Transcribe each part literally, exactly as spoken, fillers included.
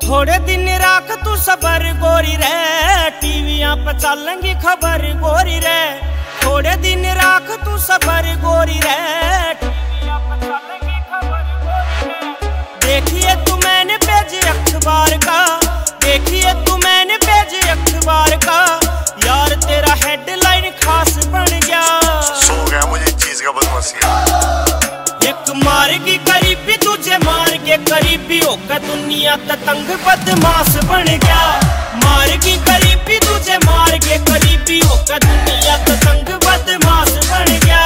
थोड़े दिन राख तू सबर गोरी रे, टीवियां पे चलेंगी खबर गोरी रे। थोड़े दिन राख तू सबर गोरी रे, टीवियां पे चलेंगी खबर गोरी रे। देखिए तू मैंने पेज अखबार का, देखिए तू मैंने पेज अखबार का, यार तेरा हेडलाइन खास बन गया। सो गया मुझे चीज का बदमाशी। एक मार की करीबी तुझे मार के करीबी होकर दुनिया तंग बदमाश बन गया। मार की करीबी तुझे मार के करीबी होकर दुनिया तंग बदमाश बन गया।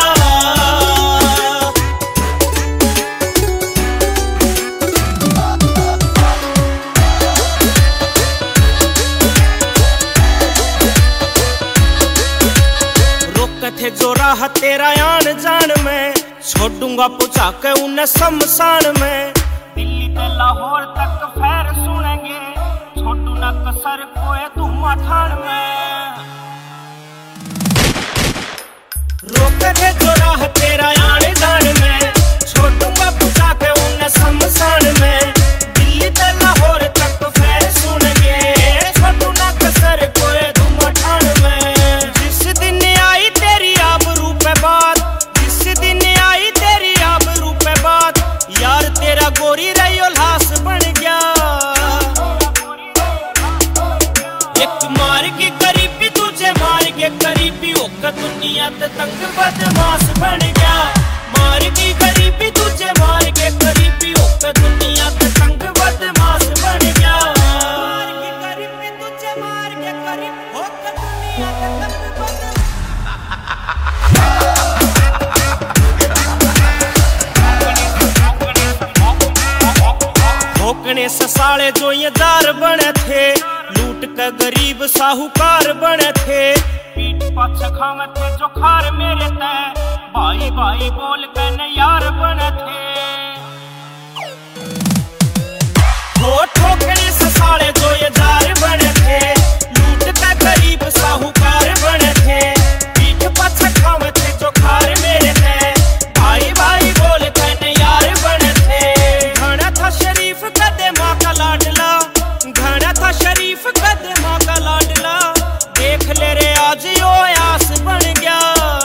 रोक थे जो राह तेरा आन जान में, छोड़ूंगा पुचा के उन्हें शमशान में। दिल्ली से लाहौर तक फैर सुनेंगे, छोटू न कसर कोई धुआं ठाण में। रोक है जो राह तेरा आने जान में, छोड़ूंगा पुचा के उन्हें शमशान में। दिल्ली से लाहौर तक फैर सुनेंगे, छोटू न कसर कोई धुआं ठाण में। जिस दिन आई तेरी आबरू पे बात, जिस दिन आई तेरी आबरू पे बात, यार तेरा गोरी रही लाश बन गया। एक मार की करीबी तुझे मार के करीबी होकर दुनिया तंग बदमाश बन गया। मार की करीबी तुझे मार के करीबी होकर दुनिया तंग बदमाश बन गया। मार की करीबी तुझे मार के करीबी होकर दुनिया तंग बदमाश। भोकने ससाले जो ये जार बने थे, लूट कर गरीब साहूकार बने थे। पीठ पाछे खावे थे जो खार मेरे तय, भाई भाई बोल के न यार बने थे। हो ठोकने ससाले जो ये जार बने थे, लूट कर गरीब साहूकार बने थे। पीठ पाछे खावे थे जो खार मेरे तय, भाई भाई बोल के न यार बने थे। घना था शरीफ कदे माँ का लाडला, घना था शरीफ कदे माँ का लाडला, देख ले रे आज यो आस बन गया।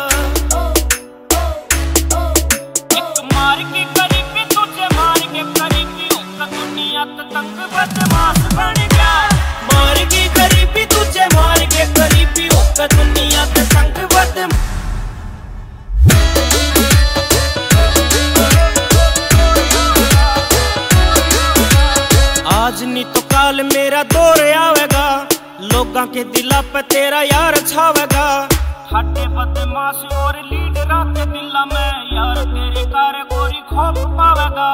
एक मार की करीबी तुझे मार के करीबी होकर दुनिया तंग बदमाश बन गया। मार की करीबी तुझे मार के करीबी होकर दुनिया तंग बदमाश। आज नहीं तो काल मेरा दौर आवेगा, लोगां के दिला पे तेरा यार छावेगा। हटे बदमाश और लीडरां के दिला में, यार तेरे कार गोरी खोप पावेगा।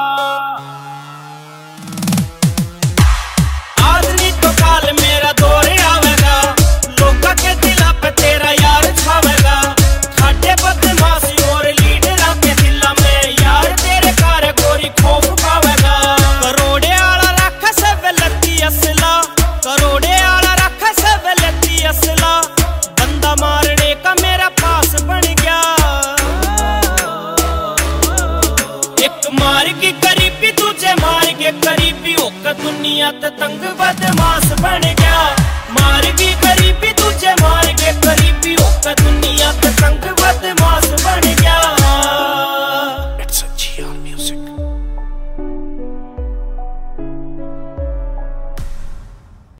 आज नहीं तो काल मेरा दौर आवेगा, लोगां के दिला पे तेरा यार छावेगा। हटे बदमाश और लीडरां के दिला में, यार तेरे कार गोरी खोप पावेगा। करोड़े आला रख सब लत्ती असला, करोड़े आला रख सब लत्ती असला, बंदा मारने का मेरा पास बन गया। एक मार की करीबी तुझे मार के करीबी होकर दुनिया तंग बदमाश बन गया। मार की करीबी